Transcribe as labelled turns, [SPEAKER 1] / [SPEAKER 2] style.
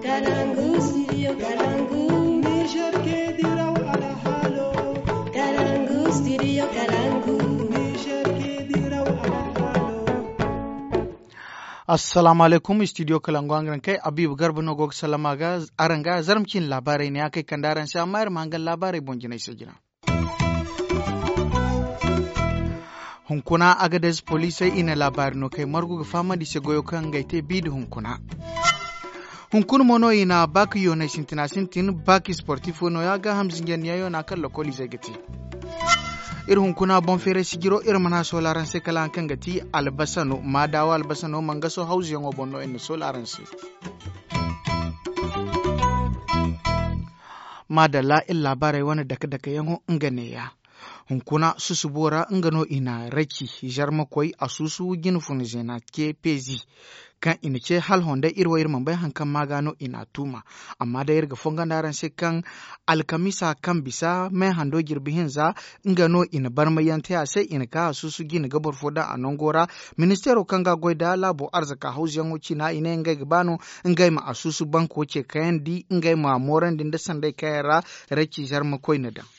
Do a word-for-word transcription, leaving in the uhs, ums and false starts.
[SPEAKER 1] Kalangu, studio Kalangu. Niger ke diraw ala halo. Kalangu, studio Kalangu. Niger ke diraw ala halo.
[SPEAKER 2] Assalamu alaikum, studio Kalangu angran kai Abibu Garba no gog salama ga aranga zarmkin labarai ne akai kandaran sha mayar mangan labarai bonjina isa gina. Hunkuna Agadez Police ina labari no kai margu ga fama di segoyo kan gaite bidu hunkuna. Hunkun mono ina bak yo na sintina sintin bak sportifo no ya ga hamzin yan yayo na kan lokoli zagati. Ir hunkuna bon fere sigiro ir mana solaran se kala kan gati albasano madawa albasano mangaso hausi yango bonno en solaran se. Madalla il labarai wani daka daka yango ngane ya. Hunkuna susubora ngano ina raki jarma koi asusu gin funzena ke pezi kan ina ce hal honda irwa irman bai hankan magano ina tuma amma da yarga fonga naran se kan alkamisa kan bisa mai hando girbihin za ngano ina barmayan ta sai ina ka asusu gin gabar foda a nongora ministero kan ga goida labo arzaka hausiyan wuci na ina ngai gabano ngai ma asusu banko ce kayan di ngai ma moran din da sandai kayara raki jarma koi na da